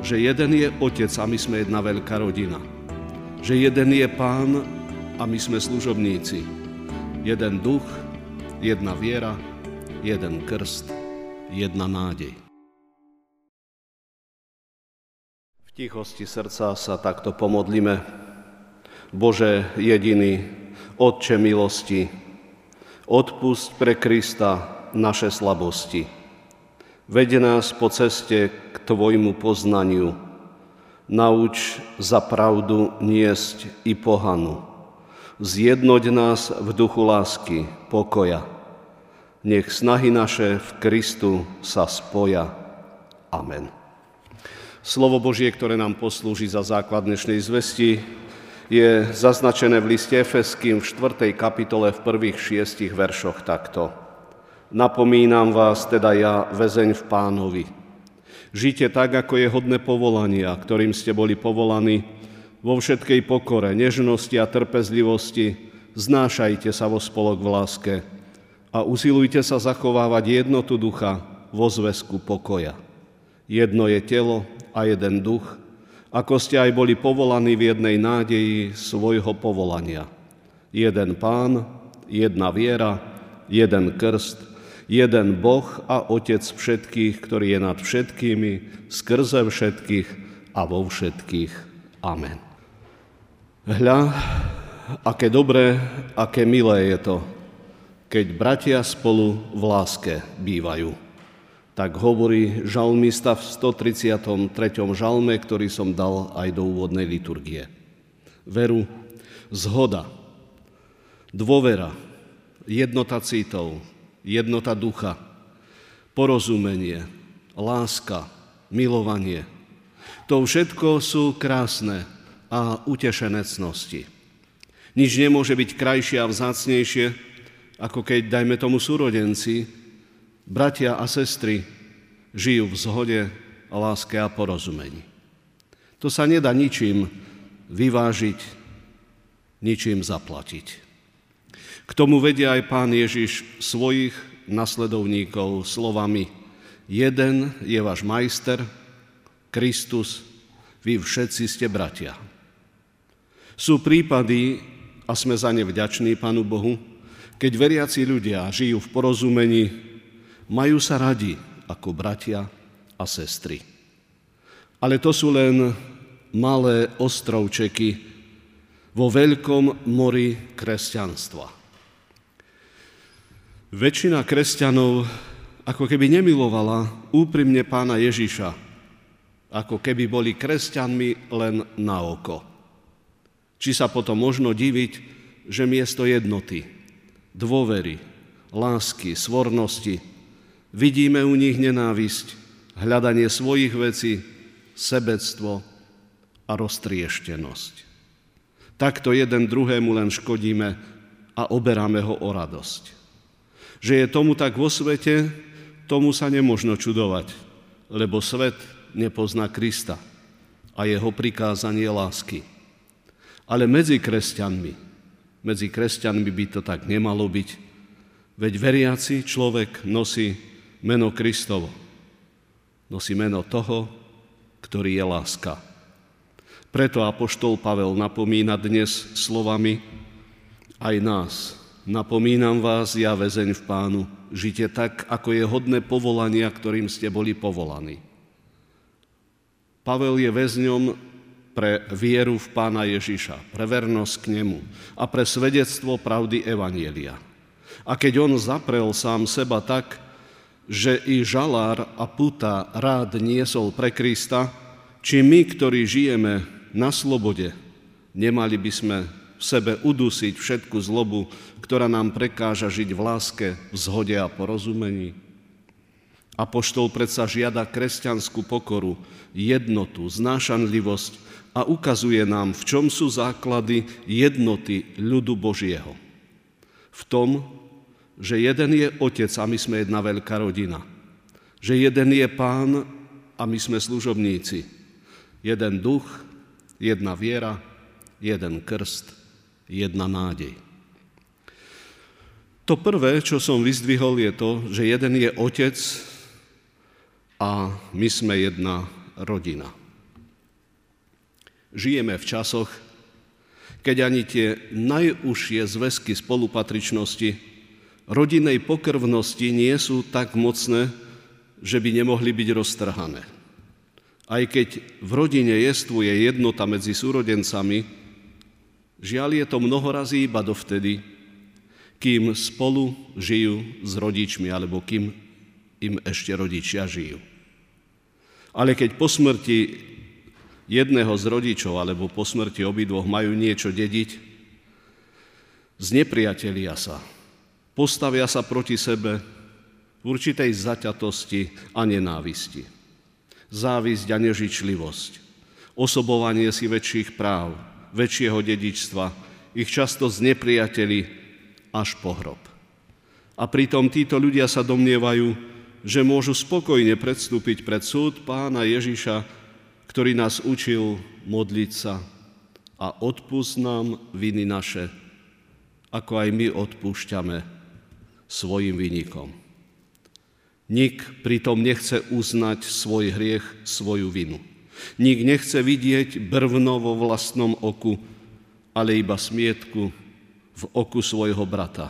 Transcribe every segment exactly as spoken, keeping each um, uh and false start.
že jeden je Otec a my sme jedna veľká rodina. Že jeden je Pán a my sme služobníci. Jeden duch, jedna viera, jeden krst, jedna nádej. V tichosti srdca sa takto pomodlíme. Bože jediný, Otče milosti, odpusť pre Krista naše slabosti. Veď nás po ceste k Tvojmu poznaniu. Nauč za pravdu niesť i pohanu. Zjednoť nás v duchu lásky, pokoja. Nech snahy naše v Kristu sa spoja. Amen. Slovo Božie, ktoré nám poslúži za základ dnešnej zvesti, je zaznačené v liste Efeským v štvrtej kapitole v prvých šiestich veršoch takto. Napomínam vás teda ja, väzeň v Pánovi. Žite tak, ako je hodné povolania, ktorým ste boli povolaní, vo všetkej pokore, nežnosti a trpezlivosti, znášajte sa vo spolok v láske a usilujte sa zachovávať jednotu ducha vo zväzku pokoja. Jedno je telo a jeden duch, ako ste aj boli povolaní v jednej nádeji svojho povolania. Jeden Pán, jedna viera, jeden krst, jeden Boh a Otec všetkých, ktorý je nad všetkými, skrze všetkých a vo všetkých. Amen. Hľa, aké dobré, aké milé je to, keď bratia spolu v láske bývajú. Tak hovorí žalmista v stotridsiatom treťom žalme, ktorý som dal aj do úvodnej liturgie. Veru, zhoda, dôvera, jednota cítov, jednota ducha, porozumenie, láska, milovanie. To všetko sú krásne a utešenecnosti. Nič nemôže byť krajšie a vzácnejšie, ako keď, dajme tomu, súrodenci, bratia a sestry žijú v zhode, láske a porozumení. To sa nedá ničím vyvážiť, ničím zaplatiť. K tomu vedia aj Pán Ježiš svojich nasledovníkov slovami: jeden je váš majster, Kristus, vy všetci ste bratia. Sú prípady, a sme za ne vďační Pánu Bohu, keď veriaci ľudia žijú v porozumení, majú sa radi ako bratia a sestry. Ale to sú len malé ostrovčeky vo veľkom mori kresťanstva. Väčšina kresťanov ako keby nemilovala úprimne Pána Ježiša, ako keby boli kresťanmi len na oko. Či sa potom možno diviť, že miesto jednoty, dôvery, lásky, svornosti vidíme u nich nenávisť, hľadanie svojich vecí, sebectvo a roztrieštenosť. Takto jeden druhému len škodíme a oberáme ho o radosť. Že je tomu tak vo svete, tomu sa nemožno čudovať, lebo svet nepozná Krista a jeho prikázanie lásky. Ale medzi kresťanmi, medzi kresťanmi by to tak nemalo byť, veď veriaci človek nosí meno Kristovo. Nosí meno toho, ktorý je láska. Preto apoštol Pavel napomína dnes slovami aj nás. Napomínam vás, ja väzeň v Pánu, žite tak, ako je hodné povolania, ktorým ste boli povolaní. Pavel je väzňom pre vieru v Pána Ježiša, pre vernosť k nemu a pre svedectvo pravdy evanjelia. A keď on zaprel sám seba tak, že i žalár a puta rád niesol pre Krista, či my, ktorí žijeme na slobode, nemali by sme v sebe udusiť všetku zlobu, ktorá nám prekáža žiť v láske, v zhode a porozumení. Apoštol predsa žiada kresťanskú pokoru, jednotu, znášanlivosť a ukazuje nám, v čom sú základy jednoty ľudu Božieho. V tom, že jeden je Otec a my sme jedna veľká rodina. Že jeden je Pán a my sme služobníci. Jeden duch, jedna viera, jeden krst, jedna nádej. To prvé, čo som vyzdvihol, je to, že jeden je Otec a my sme jedna rodina. Žijeme v časoch, keď ani tie najúžšie zväzky spolupatričnosti, rodinnej pokrvnosti nie sú tak mocné, že by nemohli byť roztrhané. Aj keď v rodine jestvuje jednota medzi súrodencami, žiaľ je to mnohorazí iba dovtedy, kým spolu žijú s rodičmi, alebo kým im ešte rodičia žijú. Ale keď po smrti jedného z rodičov alebo po smrti obidvoch majú niečo dediť, znepriatelia sa, postavia sa proti sebe v určitej zaťatosti a nenávisti. Závisť a nežičlivosť, osobovanie si väčších práv, väčšieho dedičstva, ich často znepriateli až po hrob. A pritom títo ľudia sa domnievajú, že môžu spokojne predstúpiť pred súd Pána Ježiša, ktorý nás učil modliť sa a odpusť nám viny naše, ako aj my odpúšťame svojim vinníkom. Nik pritom nechce uznať svoj hriech, svoju vinu. Nik nechce vidieť brvno vo vlastnom oku, ale iba smietku v oku svojho brata.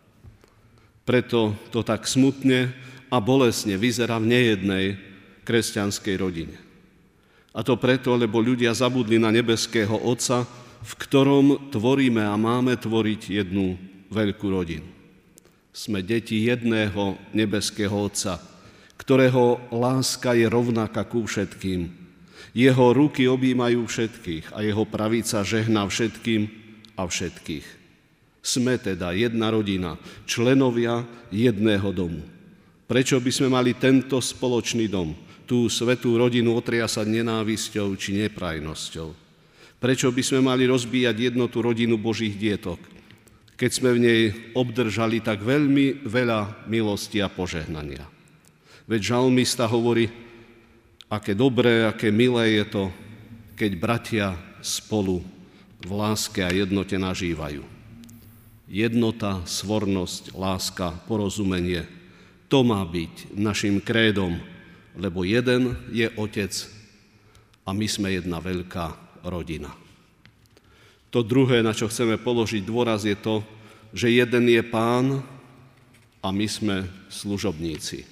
Preto to tak smutne a bolestne vyzerá v nejednej kresťanskej rodine. A to preto, lebo ľudia zabudli na nebeského Otca, v ktorom tvoríme a máme tvoriť jednu veľkú rodinu. Sme deti jedného nebeského Otca, ktorého láska je rovnaká ku všetkým. Jeho ruky objímajú všetkých a jeho pravica žehná všetkým a všetkých. Sme teda jedna rodina, členovia jedného domu. Prečo by sme mali tento spoločný dom, tú svätú rodinu otriasať nenávisťou či neprajnosťou? Prečo by sme mali rozbíjať jednotu rodinu Božích dietok, keď sme v nej obdržali tak veľmi veľa milosti a požehnania? Veď žalmista hovorí, aké dobré, aké milé je to, keď bratia spolu v láske a jednote nažívajú. Jednota, svornosť, láska, porozumenie, to má byť našim krédom, lebo jeden je Otec a my sme jedna veľká rodina. To druhé, na čo chceme položiť dôraz, je to, že jeden je Pán a my sme služobníci.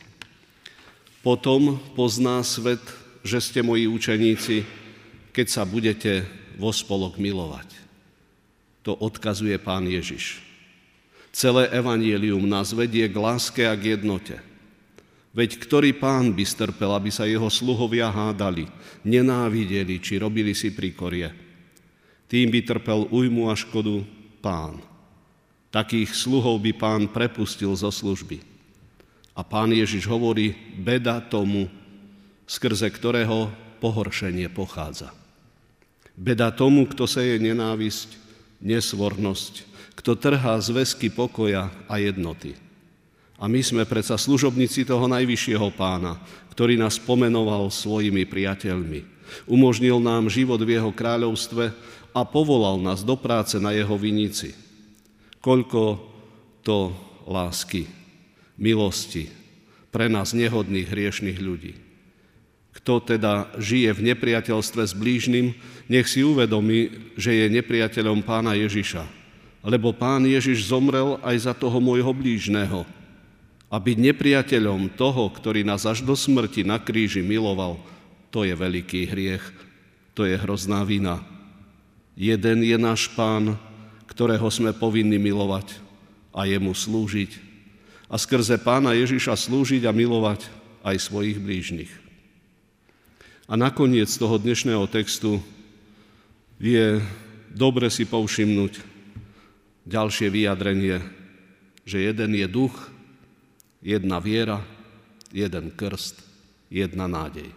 Potom pozná svet, že ste moji učeníci, keď sa budete vo spolok milovať. To odkazuje Pán Ježiš. Celé evanjelium nás vedie k láske a k jednote. Veď ktorý Pán by strpel, aby sa jeho sluhovia hádali, nenávideli či robili si príkorie? Tým by trpel újmu a škodu Pán. Takých sluhov by Pán prepustil zo služby. A Pán Ježiš hovorí, beda tomu, skrze ktorého pohoršenie pochádza. Beda tomu, kto seje nenávisť, nesvornosť, kto trhá zväzky pokoja a jednoty. A my sme predsa služobníci toho najvyššieho Pána, ktorý nás pomenoval svojimi priateľmi. Umožnil nám život v jeho kráľovstve a povolal nás do práce na jeho vinici. Koľko to lásky, milosti pre nás nehodných, hriešných ľudí. Kto teda žije v nepriateľstve s blížnym, nech si uvedomí, že je nepriateľom Pána Ježiša. Lebo Pán Ježiš zomrel aj za toho môjho blížneho. A byť nepriateľom toho, ktorý nás až do smrti na kríži miloval, to je veľký hriech, to je hrozná vina. Jeden je náš Pán, ktorého sme povinni milovať a jemu slúžiť. A skrze Pána Ježiša slúžiť a milovať aj svojich blížnych. A nakoniec toho dnešného textu je dobre si povšimnúť ďalšie vyjadrenie, že jeden je duch, jedna viera, jeden krst, jedna nádej.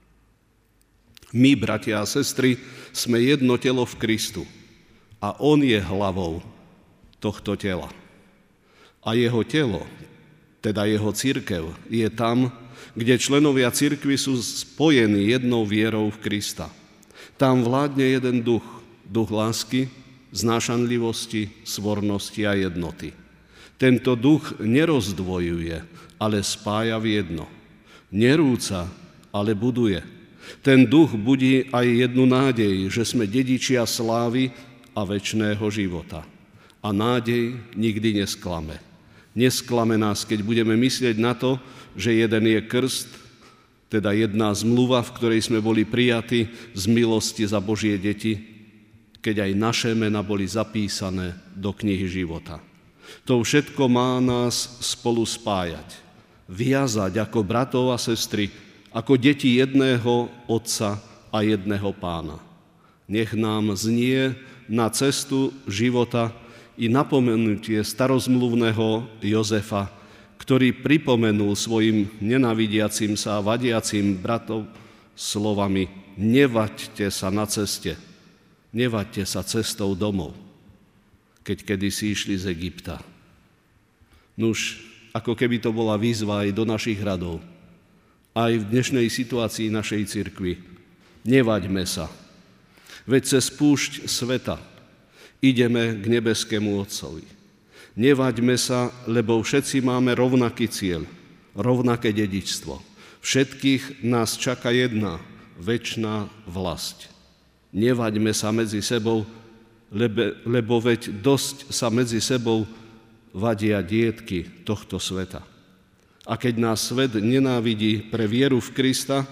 My, bratia a sestry, sme jedno telo v Kristu a on je hlavou tohto tela. A jeho telo, teda jeho cirkev, je tam, kde členovia cirkvi sú spojení jednou vierou v Krista. Tam vládne jeden duch, duch lásky, znášanlivosti, svornosti a jednoty. Tento duch nerozdvojuje, ale spája v jedno. Nerúca, ale buduje. Ten duch budí aj jednu nádej, že sme dedičia slávy a večného života. A nádej nikdy nesklame. Nesklame nás, keď budeme myslieť na to, že jeden je krst, teda jedna zmluva, v ktorej sme boli prijatí z milosti za Božie deti, keď aj naše mená boli zapísané do knihy života. To všetko má nás spolu spájať, viazať ako bratov a sestry, ako deti jedného Otca a jedného Pána. Nech nám znie na cestu života i napomenutie starozmluvného Jozefa, ktorý pripomenul svojim nenávidiacim sa a vadiacim bratov slovami: nevaďte sa na ceste, nevaďte sa cestou domov, keď kedysi išli z Egypta. Nuž, ako keby to bola výzva aj do našich radov, aj v dnešnej situácii našej cirkvi. Nevaďme sa, veď cez púšť sveta ideme k nebeskému Otcovi. Nevaďme sa, lebo všetci máme rovnaký cieľ, rovnaké dedičstvo. Všetkých nás čaká jedna, večná vlasť. Nevaďme sa medzi sebou, lebo, lebo veď dosť sa medzi sebou vadia dietky tohto sveta. A keď nás svet nenávidí pre vieru v Krista,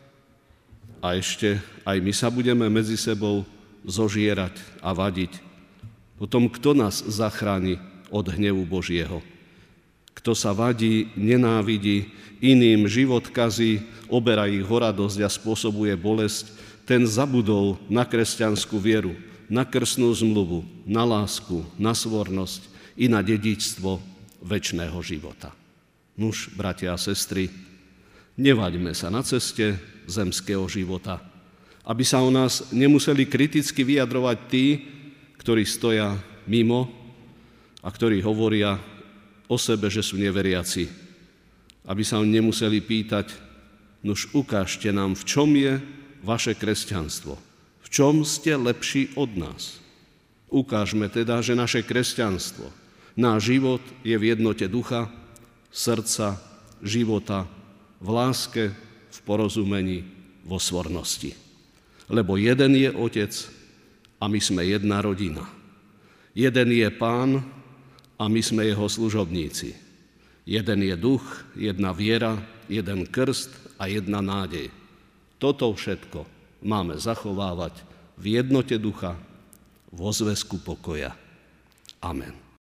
a ešte aj my sa budeme medzi sebou zožierať a vadiť, potom kto nás zachráni od hnevu Božieho? Kto sa vadí, nenávidí, iným život kazí, oberá ich o radosť a spôsobuje bolesť, ten zabudol na kresťanskú vieru, na krstnú zmluvu, na lásku, na svornosť i na dedičstvo večného života. Nuž, bratia a sestry, nevaďme sa na ceste zemského života, aby sa o nás nemuseli kriticky vyjadrovať tí, ktorí stoja mimo a ktorí hovoria o sebe, že sú neveriaci. Aby sa nemuseli pýtať: nuž ukážte nám, v čom je vaše kresťanstvo, v čom ste lepší od nás. Ukážme teda, že naše kresťanstvo, náš život je v jednote ducha, srdca, života, v láske, v porozumení, vo svornosti. Lebo jeden je Otec a my sme jedna rodina. Jeden je Pán a my sme jeho služobníci. Jeden je duch, jedna viera, jeden krst a jedna nádej. Toto všetko máme zachovávať v jednote ducha, vo zväzku pokoja. Amen.